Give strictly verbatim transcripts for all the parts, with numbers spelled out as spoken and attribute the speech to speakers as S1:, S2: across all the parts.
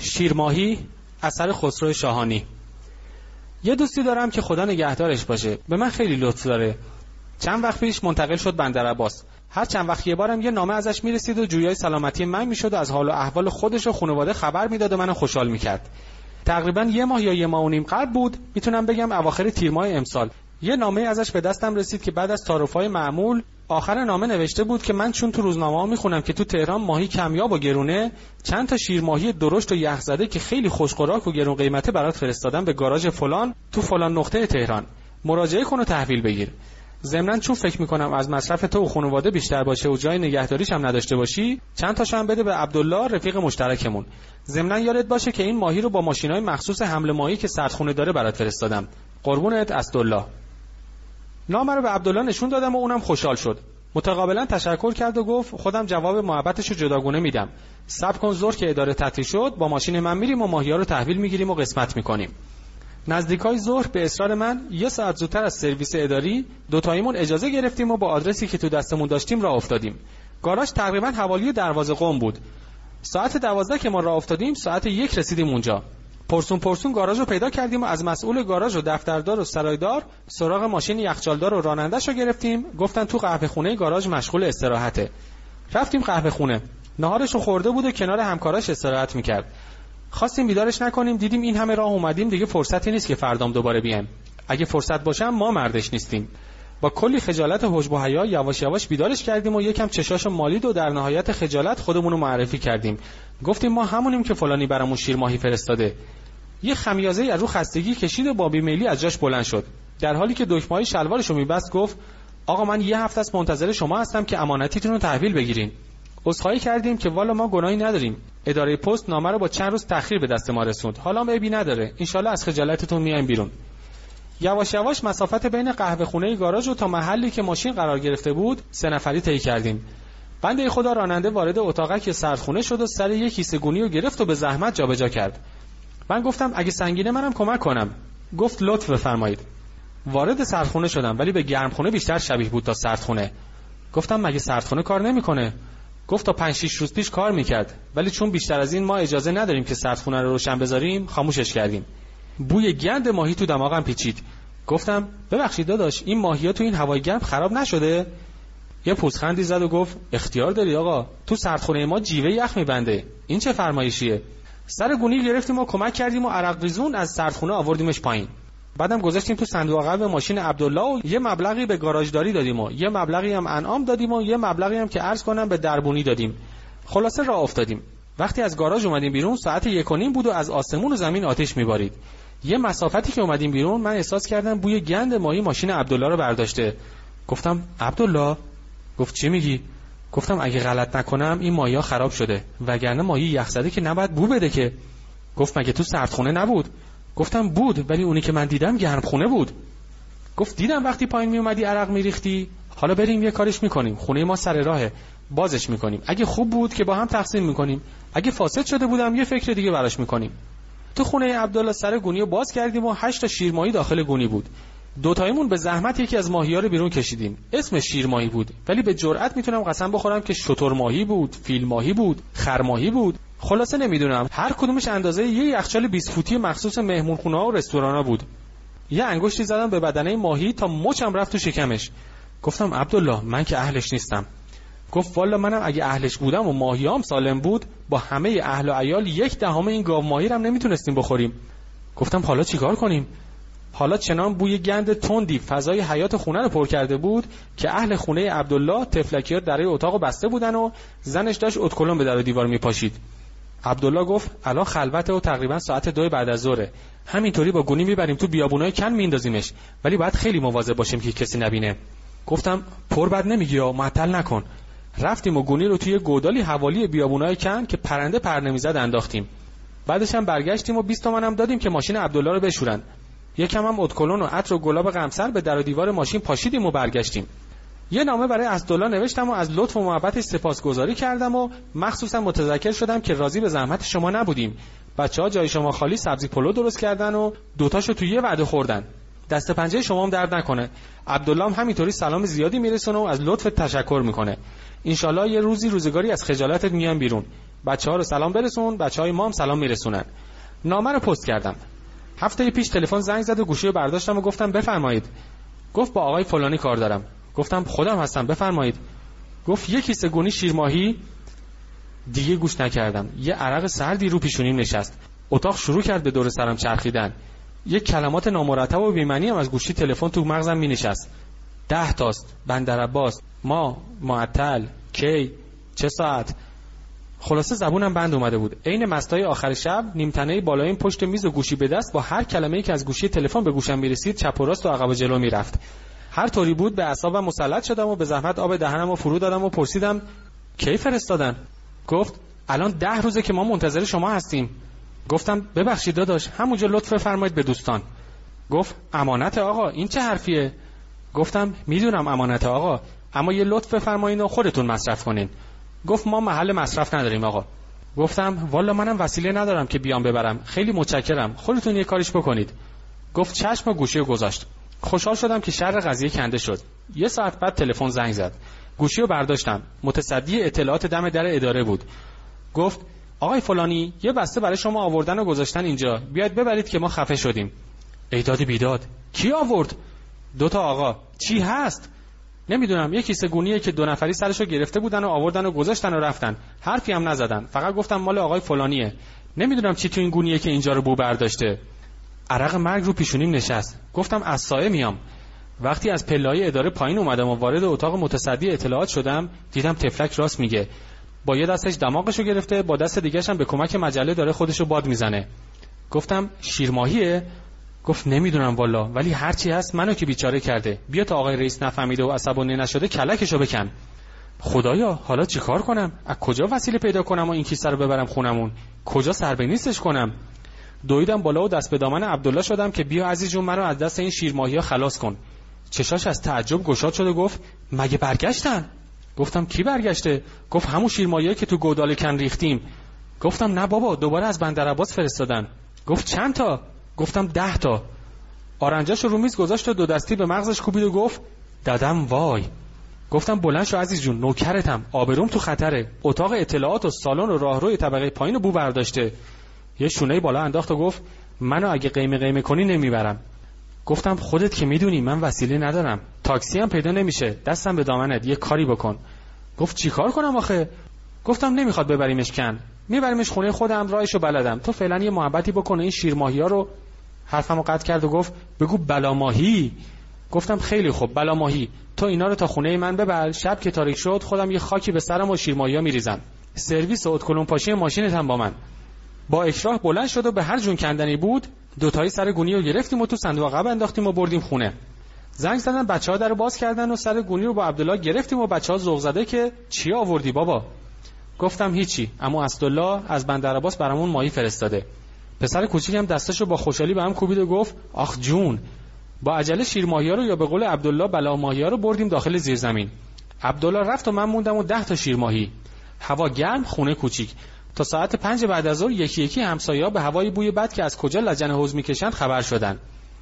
S1: شیرماهی اثر خسرو شاهانی. یه دوستی دارم که خدا نگهدارش باشه، به من خیلی لطف داره. چند وقت پیش منتقل شد بندرعباس. هر چند وقت یه بارم یه نامه ازش میرسید و جویای سلامتی من میشد و از حال و احوال خودش و خانواده خبر میداد و منو خوشحال میکرد. تقریبا یه ماه یا یه ماه و نیم قبل بود، میتونم بگم اواخر تیر ماه امسال، یه نامه ازش به دستم رسید که بعد از تعارف‌های معمول آخر نامه نوشته بود که من چون تو روزنامه‌ها میخونم که تو تهران ماهی کمیاب و گرونه، چند تا شیرماهی درشت و یخزده که خیلی خوش‌خوراک و گرون قیمته برات فرستادم به گاراژ فلان تو فلان نقطه تهران. مراجعه کن و تحویل بگیر. ضمناً چون فکر میکنم از مصرف تو و خانواده بیشتر باشه و جای نگهداریش هم نداشته باشی، چند تاشو هم بده به عبدالله رفیق مشترکمون. ضمناً یادت باشه که این ماهی رو با ماشینای مخصوص حمل ماهی که سردخونه داره برات فرستادم. قربونت اسدالله. نامه رو به عبدالله نشون دادم و اونم خوشحال شد. متقابلا تشکر کرد و گفت خودم جواب محبتشو جداگونه میدم. صبر کن ظهر که اداره تعطیل شد با ماشین من میریم و ماهی‌ها رو تحویل میگیریم و قسمت میکنیم. نزدیکای ظهر به اصرار من یه ساعت زودتر از سرویس اداری دوتاییمون اجازه گرفتیم و با آدرسی که تو دستمون داشتیم راه افتادیم. گاراژ تقریبا حوالی دروازه قم بود. ساعت دوازده که ما راه افتادیم ساعت یک رسیدیم اونجا. پرسون پرسون گاراژ رو پیدا کردیم و از مسئول گاراژ و دفتردار و سرایدار سراغ ماشین یخچالدار و راننده‌ش رو گرفتیم. گفتن تو قهوه خونه گاراژ مشغول استراحته. رفتیم قهوه خونه. ناهارش رو خورده بود و کنار همکاراش استراحت می‌کرد. خواستیم بیدارش نکنیم، دیدیم این همه راه اومدیم دیگه فرصتی نیست که فردام دوباره بیایم. اگه فرصت باشه ما مردش نیستیم. با کلی خجالت و حجب و حیا یواش یواش بیدارش کردیم و یکم چشاشو مالید و در نهایت خجالت خودمون رو معرفی کردیم. گفتیم ما همونیم که فلانی برامون شیرماهی فرستاده. یه خمیازه از رو خستگی کشید و با بیمیلی از جاش بلند شد. در حالی که دکمه‌های شلوارشو میبست گفت آقا من یه هفته است منتظر شما هستم که امانتیتون رو تحویل بگیرین. عذرخواهی کردیم که والا ما گناهی نداریم. اداره پست نامه رو با چند روز تأخیر به دست ما رسوند. حالا عیبی نداره. ان شاءالله از خجالتتون میایم بیرون. یواش یواش مسافت بین قهوه خونه گاراژ و تا محلی که ماشین قرار گرفته بود سه نفری طی کردیم. بنده خدا راننده وارد اتاقک سردخونه شد و سر یک کیسه گونی رو گرفت و به زحمت جابجا کرد. من گفتم اگه سنگینه منم کمک کنم. گفت لطف بفرمایید. وارد سردخونه شدم ولی به گرمخونه بیشتر شبیه بود تا سردخونه. گفتم مگه سردخونه کار نمیکنه؟ گفت تا پنج شش روز پیش کار میکرد ولی چون بیشتر از این ما اجازه نداریم که سردخونه رو روشن بذاریم خاموشش کردیم. بوی گند ماهی تو دماغم پیچید. گفتم ببخشید داداش این ماهی‌ها تو این هوای گرم خراب نشده؟ یه پوزخندی زد و گفت اختیار داری آقا، تو سردخونه ما جیوه یخ میبنده. این چه فرمایشیه؟ سر گونی گرفتیم و کمک کردیم و عرق ریزون از سردخونه آوردیمش پایین. بعدم گذاشتیم تو صندوق عقب ماشین عبدالله و یه مبلغی به گاراژداری دادیم و یه مبلغی هم انعام دادیم و یه مبلغی هم که عرض کنم به دربونی دادیم. خلاصه راه افتادیم. وقتی از گاراژ اومدیم بیرون ساعت یک و نیم بود و از آسمون و زمین آتش میبارید. یه مسافتی که اومدیم بیرون من احساس کردم بوی گند ماهی ماشین عبدالله رو برداشته. گفتم عبدالله. گفت چی میگی؟ گفتم اگه غلط نکنم این ماهی‌ها خراب شده وگرنه ماهی یخزده که نباید بو بده که. گفت مگه تو سردخونه نبود؟ گفتم بود ولی اونی که من دیدم گرمخونه بود. گفت دیدم وقتی پایین می اومدی عرق میریختی. حالا بریم یه کارش میکنیم، خونه ما سر راهه، بازش میکنیم. اگه خوب بود که با هم تقسیم میکنیم، اگه فاسد شده بودم یه فکر دیگه براش میکنیم. تو خونه عبدالله سر گونی رو باز کردیم و هشت تا شیرماهی داخل گونی بود. دوتاییمون به زحمت یکی از ماهی‌ها رو بیرون کشیدیم. اسمش شیرماهی بود ولی به جرئت میتونم قسم بخورم که شتر ماهی بود، فیل ماهی بود، خر ماهی بود. خلاصه نمیدونم هر کدومش اندازه یه یخچال بیست فوتی مخصوص مهمونخونه‌ها و رستورانا بود. یه انگشتی زدم به بدنه ماهی تا مچم رفت تو شکمش. گفتم عبدالله من که اهلش نیستم. گفت والا منم اگه اهلش بودم و ماهیام سالم بود با همه اهل و عیال یک دهم این گاو ماهی رو هم نمیتونستیم بخوریم. گفتم حالا چیکار کنیم؟ حالا چنان بوی گند تندی فضای حیاط خونه رو پر کرده بود که اهل خونه عبدالله تفلکی‌ها در اتاقو بسته بودن و زنش داشت ادکلون به در و دیوار میپاشید. عبدالله گفت الان خلوته و تقریبا ساعت دو بعد از ظهره. همینطوری با گونی میبریم تو بیابونای کن میندازیمش ولی باید خیلی مواظب باشیم که کسی نبینه. گفتم پر بد نمیگی یا معطل نکن. رفتیم و گونی رو توی گودالی حوالی بیابونای کن که پرنده پر نمیزد انداختیم. بعدش هم برگشتیم و بیست تومن هم دادیم که ماشین عبدالله رو بشورن. یکم هم ادکلون و عطر و گلاب قمصر به در و دیوار ماشین پاشیدیم و برگشتیم. یه نامه برای اسدالله نوشتم و از لطف و محبتش سپاسگزاری کردم و مخصوصا متذکر شدم که راضی به زحمت شما نبودیم. بچه‌ها جای شما خالی سبزی پلو درست کردن و دوتاشو توی یه وعده خوردن. دست پنجه شما هم درد نکنه. عبدالله هم همینطوری سلام زیادی میرسونه و از لطفت تشکر میکنه. انشالله یه روزی روزگاری از خجالتت میان بیرون. بچه‌ها رو سلام برسون، بچه‌های ما هم سلام میرسونن. نامه رو پست کردم. هفته پیش تلفن زنگ زد و گوشی رو برداشتم و گفتم بفرمایید. گفت با آقای فلانی کار دارم. گفتم خودم هستم، بفرمایید. گفت یک کیسه گونی شیرماهی. دیگه گوش نکردم. یه عرق سردی رو پیشونیم نشست. اتاق شروع کرد به دور سرم چرخیدن. یه کلمات نامرتب و بی‌معنی هم از گوشی تلفن تو مغزم مینشست. ده تاست، بندرعباس، ما، معطل، کی، چه ساعت. خلاصه زبونم بند اومده بود. عین مستای آخر شب نیمتنه بالایم پشت میز و گوشی به دست با هر کلمه‌ای که از گوشی تلفن به گوشم میرسید چپ و راست و عقب و جلو میرفت. هر طوری بود به اعصابم مسلط شدم و به زحمت آب دهنمو فرو دادم و پرسیدم کی فرستادن؟ گفت الان ده روزه که ما منتظر شما هستیم. گفتم ببخشید داداش، همونجا لطف فرمایید به دوستان. گفت امانت آقا، این چه حرفیه؟ گفتم میدونم امانت آقا، اما یه لطف فرمایید و خودتون مصرف کنین. گفت ما محل مصرف نداریم آقا. گفتم والا منم وسیله ندارم که بیام ببرم، خیلی متشکرم، خودتون یه کاریش بکنید. گفت چشم و گوشیو گذاشت. خوشحال شدم که شر قضیه کنده شد. یه ساعت بعد تلفن زنگ زد. گوشیو برداشتم. متصدی اطلاعات دم در اداره بود. گفت آقای فلانی یه بسته برای شما آوردن و گذاشتن اینجا، بیاید ببرید که ما خفه شدیم. ایداد بیداد. کی آورد؟ دو تا آقا. چی هست؟ نمیدونم، یه کیسه گونیه که دو نفری سرشو گرفته بودن و آوردن و گذاشتن و رفتن. حرفی هم نزدن. فقط گفتم مال آقای فلانیه. نمیدونم چی تو این گونیه که اینجا رو بو برداشته. عرق مرگ رو پیشونیم نشست. گفتم از سایه میام. وقتی از پله‌های اداره پایین اومدم و وارد اتاق متصدی اطلاعات شدم، دیدم تفلک راست میگه. با یه دستش دماغشو گرفته، با دست دیگه‌ش هم به کمک مجله داره خودشو باد میزنه. گفتم شیرماهیه؟ گفت نمیدونم والا، ولی هر چی هست منو که بیچاره کرده. بیا تا آقای رئیس نفهمیده و عصبانی نشده کلکشو بکن. خدایا حالا چیکار کنم؟ از کجا وسیله پیدا کنم و این کیسه رو ببرم خونمون؟ کجا سر به نیستش کنم؟ دویدم بالا و دست به دامن عبدالله شدم که بیا عزیز جون منو از دست این شیرماهی‌ها خلاص کن. چشاش از تعجب گشاد شد و گفت مگه برگشتن؟ گفتم کی برگشته؟ گفت همون شیرماهی‌ها که تو گودال کن ریختیم. گفتم نه بابا، دوباره از بندرعباس فرستادن. گفت چند تا؟ گفتم ده تا. آرنجاشو رو میز گذاشت و دو دستی به مغزش کوبید و گفت دادم وای. گفتم بلند شو عزیز جون، نوکرتم، آبروم تو خطره. اتاق اطلاعات و سالن و راهروی طبقه پایین بو برداشته. یه شونه بالا انداخت و گفت منو اگه قیمه قیمه کنی نمیبرم. گفتم خودت که میدونی من وسیله ندارم، تاکسی هم پیدا نمیشه، دستم به دامنت، یه کاری بکن. گفت چیکار کنم آخه؟ گفتم نمیخواد ببریمش کن، میبریمش خونه خودم، راهشو بلدم، تو فعلا یه محبتی بکن این شیرماهی‌ها رو. حرفمو قطع کرد و گفت بگو بلاماهی. گفتم خیلی خوب بلاماهی، تو اینا رو تا خونه من ببر، شب که تاریک شد خودم یه خاکی به سرم و شیرماهی‌ها میریزم. سرویس و ادکلون پاشی ماشینت هم با من. با اکراه بلند شد و به هر جون کندنی بود دوتایی سر گونی رو گرفتیم و تو صندوق عقب انداختیم و بردیم خونه. زنگ زدن بچه‌ها درو باز کردن و سر گونی رو با عبدالله گرفتیم و بچه‌ها ذوق زده که چی آوردی بابا؟ گفتم هیچی، اما اسدالله از بندرعباس برامون ماهی فرستاده. پسر کوچیکم دستشو با خوشحالی به هم کوبید و گفت آخ جون. با عجله شیرماهی‌ها رو یا به قول عبدالله بلاماهی‌ها رو بردیم داخل زیرزمین. عبدالله رفت و من موندم و ده تا شیرماهی. هوا گرم، خونه کوچیک. تا ساعت پنج بعد از ظهر یکی یکی همسایه‌ها به هوای بوی بد که از کجا لجن حوض میکشن خبر شدن.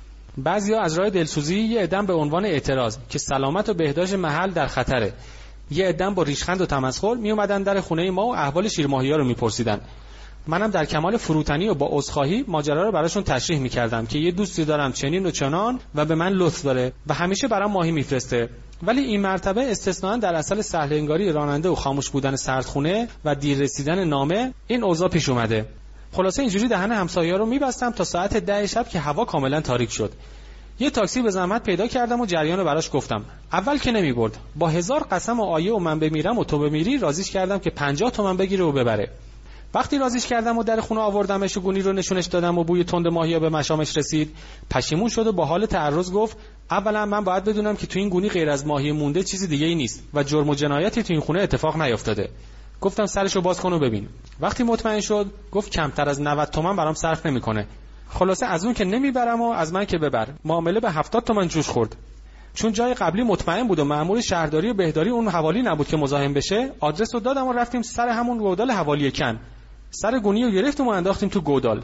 S1: بعضیا از راه دلسوزی یه عدم به عنوان اعتراض که سلامت و بهداشت محل در خطره، یه عدم با ریشخند و تمسخر می اومدن در خونه ما و احوال شیرماهی‌ها رو میپرسیدن. منم در کمال فروتنی و با عذرخواهی ماجرا رو براشون تشریح میکردم که یه دوستی دارم چنین و چنان و به من لطف داره و همیشه برام ماهی میفرسته، ولی این مرتبه استثناء در اصل سهل انگاری راننده و خاموش بودن سردخونه و دیر رسیدن نامه این اوضاع پیش اومده. خلاصه اینجوری دهن همسایه‌ها رو میبستم تا ساعت ده شب که هوا کاملا تاریک شد. یه تاکسی به زحمت پیدا کردم و جریان رو براش گفتم. اول که نمیبرد، با هزار قسم و آیه و من بمیرم و تو بمیری راضیش کردم که پنجاه تومن بگیره و ببره. وقتی راضیش کردم و در خونه آوردمش و گونی رو نشونش دادم و بوی تند ماهیا به مشامش رسید، پشیمون شد و با حال تعرض گفت اولا من باید بدونم که تو این گونی غیر از ماهی مونده چیزی دیگه ای نیست و جرم و جنایتی تو این خونه اتفاق نیفتاده. گفتم سرشو باز کن و ببین. وقتی مطمئن شد گفت کمتر از نود تومن برام صرف نمیکنه. خلاصه از اون که نمیبرم و از من که ببر. معامله به هفتاد تومن جوش خورد. چون جای قبلی مطمئن بود و مأمور شهرداری و بهداری اون حوالی نبود که مزاحم بشه، آدرس رو دادم و رفتیم سر همون گودال حوالی کن. سر گونی رو گرفتیم و انداختیم تو گودال.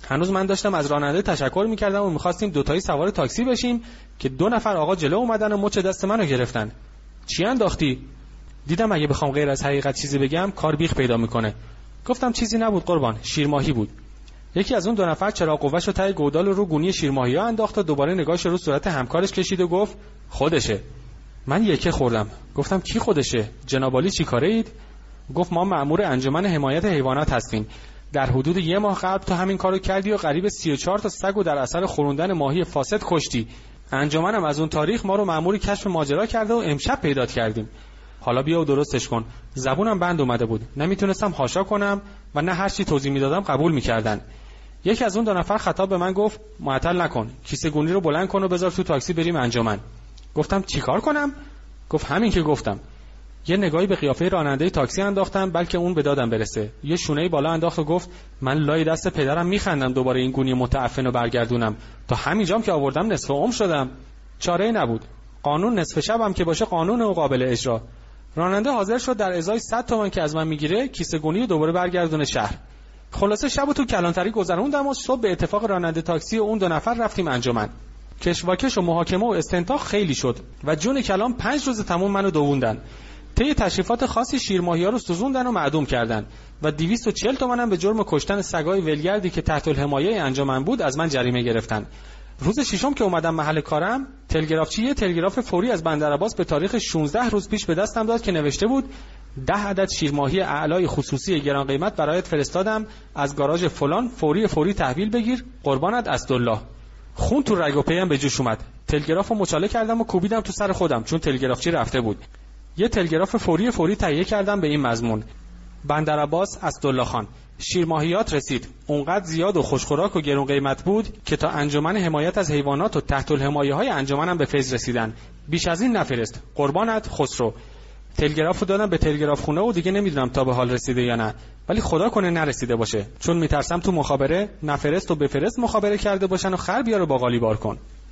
S1: هنوز من داشتم از راننده تشکر میکردم و میخواستیم دوتایی سوار تاکسی بشیم که دو نفر آقا جلو اومدن و مچ دست منو گرفتن. چی انداختی؟ دیدم اگه بخوام غیر از حقیقت چیزی بگم کار بیخ پیدا میکنه. گفتم چیزی نبود قربان، شیرماهی بود. یکی از اون دو نفر چراغ قوه‌شو ته گودال رو گونی شیرماهی‌ها انداخت و دوباره نگاهش رو صورت همکارش کشید و گفت خودشه. من یکه خوردم. گفتم کی خودشه؟ جناب عالی چی کاره اید؟ گفت ما مأمور انجمن حمایت حیوانات هستیم. در حدود یک ماه قبل تو همین کارو کردی و قریب سی و چهار تا سگو در اثر خوردن ماهی فاسد کشتی. انجمنم از اون تاریخ ما رو مأمور کشف ماجرا کرده و امشب پیدا کردیم. حالا بیا و درستش کن. زبونم بند اومده بود. نمیتونستم هاشا کنم و نه هر چی توضیح میدادم قبول میکردن. یکی از اون دو نفر خطاب به من گفت معطل نکن. کیسه گونی رو بلند کن و بذار تو تاکسی بریم انجمن. گفتم چیکار کنم؟ گفت همین که گفتم. یه نگاهی به قیافه راننده تاکسی انداختم بلکه اون به دادم برسه. یه شونه‌ای بالا انداخت و گفت من لای دست پدرم میخندم دوباره این گونی متعفن رو برگردونم. تا همینجام که آوردم نصف عمر شدم. چاره‌ای نبود. قانون نصف شبم که باشه قانون و قابل اجرا. راننده حاضر شد در ازای صد تومن که از من میگیره کیسه گونی رو دوباره برگردونه شهر. خلاصه شبو تو کلانتری گذروندم و صبح به اتفاق راننده تاکسی و اون دو نفر رفتیم انجمن. کشواکش و محاکمه و استنتاق خیلی شد و جون کلام پنج روز تموم منو دووندن. طی تشریفات خاصی شیرماهی‌ها رو سوزوندن و معدوم کردن و دویست و چهل تومنم به جرم کشتن سگای ولگردی که تحت الحمایه انجمن بود از من جریمه گرفتن. روز ششم که اومدم محل کارم، تلگرافچی یه تلگراف فوری از بندرعباس به تاریخ شانزده روز پیش به دستم داد که نوشته بود ده عدد شیرماهی اعلای خصوصی گران قیمت برایت فرستادم، از گاراژ فلان فوری فوری تحویل بگیر، قربانت اسدالله. خون تو رگ و پیم به جوش اومد. تلگرافو مچاله کردم و کوبیدم تو سر خودم چون تلگرافچی رفته بود. یه تلگراف فوری فوری تهیه کردم به این مضمون: بندرعباس اسدالله خان، شیرماهیات رسید. اونقدر زیاد و خوشخوراک و گران قیمت بود که تا انجمن حمایت از حیوانات و تحت الحمایه‌های انجمنم به فیض رسیدن. بیش از این نفرست. قربانت خسرو. تلگرافو دادم به تلگراف خونه و دیگه نمیدونم تا به حال رسیده یا نه، ولی خدا کنه نرسیده باشه، چون میترسم تو مخابره نفرست و بفرست مخابره کرده باشن و خر بیاره باقالی بار کن.